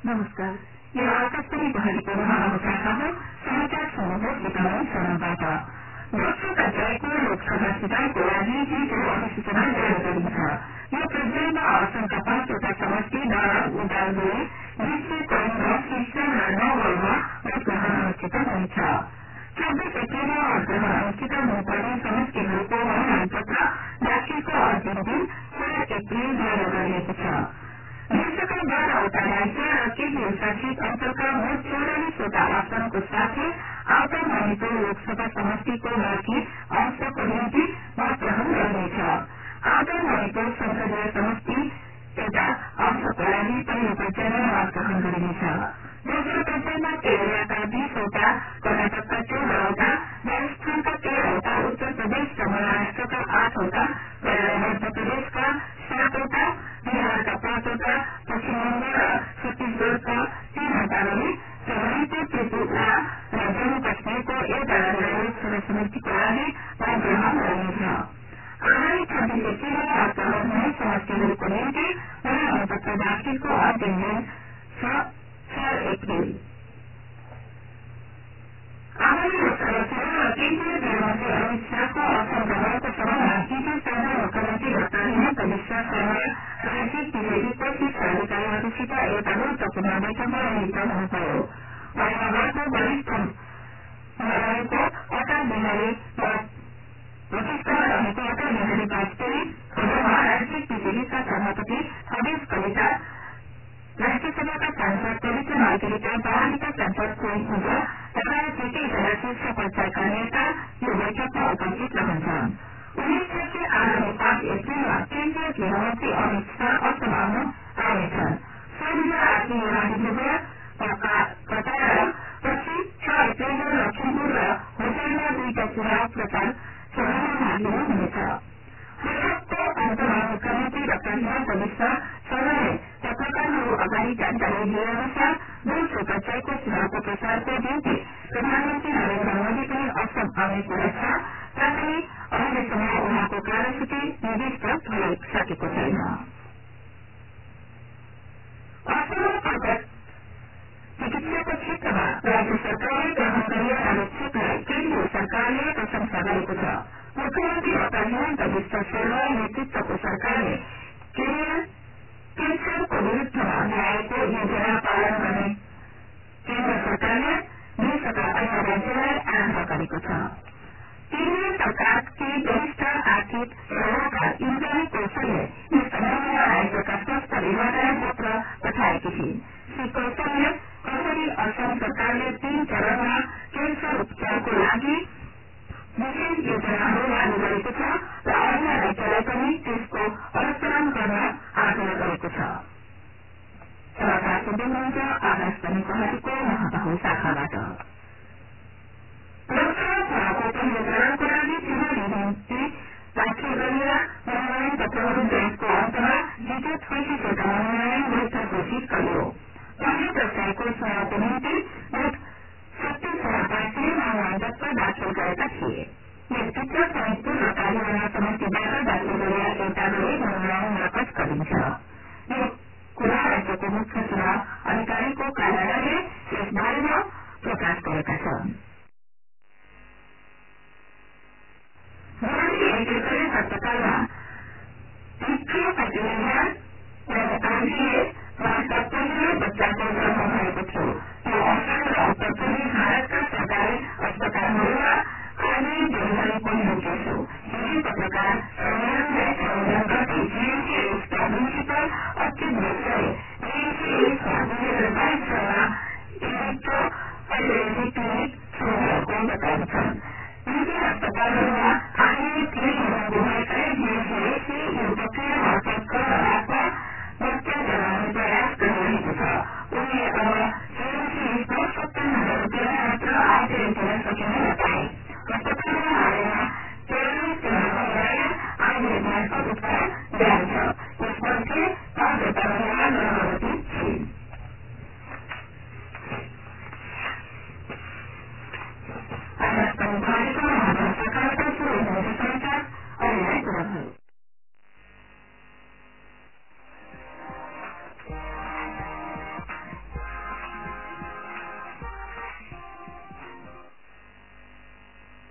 नमस्कार, यो आकाशवाणी बहरीको महानुशाखा हो। समाचार सुन्नुहोस् विक्रम शर्माबाट। दोस्रो पर्यायको लोकसभा चुनावको लागि हिजो अधिसूचना जारी गरिन्छ। यो पर्यायमा असमका 5वटा समष्टि दरङ, उदालगुडी, विश्व करिमगंज, सिस्सा र नवलमा मतग्रहण अनुष्ठित हुनेछ। 24 एप्रिलमा मतग्रहण अनुष्ठित हुनुपर्ने समष्टिहरूको मनोनयन पत्र दाखिलको अन्तिम दिन 4 एप्रिल जारी गरिएको छ। देशका 12वटा राज्य र केन्द्रीय शासित अञ्चलका मोट 44वटा आसनको साथै आउँदो मणिपुर लोकसभा समष्टिको बाँकी अंशको निम्ति मतग्रहण गरिनेछ। आउँदो मणिपुर संसदीय समष्टि एउटा अंशको लागि पहिलो पर्यायमा मतग्रहण गरिनेछ। दोस्रो पर्यायमा केरलका 20वटा, कर्नाटकका 14वटा, राजस्थानका 13वटा, उत्तर प्रदेश र महाराष्ट्रका 8वटा, मध्य प्रदेशका 7वटा, बिहारका 5वटा, पश्चिम बंग र छत्तीसगढ़का 3वटा गरी मणिपुर, त्रिपुरा र जम्मू काश्मीरको एउटा लोकसभा समष्टिको लागि मतग्रहण गरिनेछ। आगामी 26 एप्रिलमा मतग्रहण हुने समष्टिहरूको निम्ति मनोनयन पत्र दाखिलको अन्तिम दिन 4 एप्रिल। आगामी लोकसभा चुनाव केन्द्रीय गृहमन्त्री अमित शाहको असम भ्रमणको समयमा हिजो साँझ मुख्यमन्त्री डाक्टर हिमन्त विश्व शर्मा राजनीतिक विरोधीको शीर्ष अधिकारीहरूसित एउटा गुरूत्वपूर्ण बैठकमा मिलित हुनुभयो। महिनावारको वरिष्ठ रहेको अटल बिहारी वाजपेयी, पूर्वमा राजनीतिक विरोधीका सभापति हरीश कलिता, राज्यसभाका सांसद पवित्र मार्गेरिटा, बाह्रका सांसद कोही हुँदा लगायत निकैजना शीर्ष पर्चाका नेता यो बैठकमा उपस्थित रहन्छन्। उल्लेख्य छ आगामी 5 एप्रिलमा केन्द्रीय गृहमन्त्री अमित शाह असम आउनेछन्। सोमबार आफ्नो राजभवन कटार र पछि 6 एप्रिलमा लखिमपुर र होटलमा 2टा चुनाव प्रचार सभामा भाग लिनुहुनेछ। बैठकको अन्तमा मुख्यमन्त्री डाक्टर हिमन्त विश्व शर्माले पत्रकारहरू अगाडि जानकारी दिए अनुसार दोस्रो पर्यायको चुनावको प्रचारको निम्ति प्रधानमन्त्री नरेन्द्र मोदी पनि असम आउने कुरा छ, ताकि अहिलेसम्म उहाँको कार्यसूची निर्दिष्ट भइसकेको छैन। असममा चिकित्साको क्षेत्रमा राज्य सरकारले ग्रहण गरिएका पदक्षेपलाई केन्द्रीय सरकारले प्रशंसा गरेको छ। मुख्यमन्त्री डाक्टर हिमन्त विश्व शर्मा नेतृत्वको सरकारले क्यान्सरको विरूद्धमा ल्याएको योजना पालन गर्ने केन्द्र सरकारले देशका अन्य राज्यलाई आग्रह गरेको छ। केन्द्रीय सरकारकी वरिष्ठ आर्थिक सल्लाहकार इन्द्राणी कौशलले यस सम्बन्धमा राज्यका स्वास्थ्य विभागलाई पत्र पठाएकी थिइन्। श्री कौशलले कसरी असम सरकारले 3 चरणमा क्यान्सर उपचारको लागि विशेष योजनाहरू लागू गरेको छ र अन्य राज्यलाई पनि त्यसको अनुसरण गर्न आग्रह गरेको छ। समाचार सुन्दै हुनुहुन्छ आकाशवाणी बहरीको महाबाहु शाखाबाट। लोकसभा चुनावको पहिलो चरणको लागि चुनावी निम्ति दाखिल गरिएका मनोनयन पत्रहरू जाँचको अन्तमा हिजो 36वटा मनोनयन वैध घोषित गरियो। पहिलो पर्यायको चुनावको निम्ति मोट 37,000 मनोनयन पत्र दाखिल गरेका थिए। यसभित्र सैदपुर र कालीगंज समष्टिबाट दाखिल गरिएका एउटा गरी मनोनयन नाकच गरिन्छ। यो कुरा राज्यको मुख्य चुनाव अधिकारीको कार्यालयले यस बारेमा प्रकाश गरेका छन्। एग्रिकल्चर अस्पतालमा पहिलो बच्चाको जन्म भएको थियो। यो असम र उत्तर पूर्वी भारतका सरकारी अस्पतालहरूमा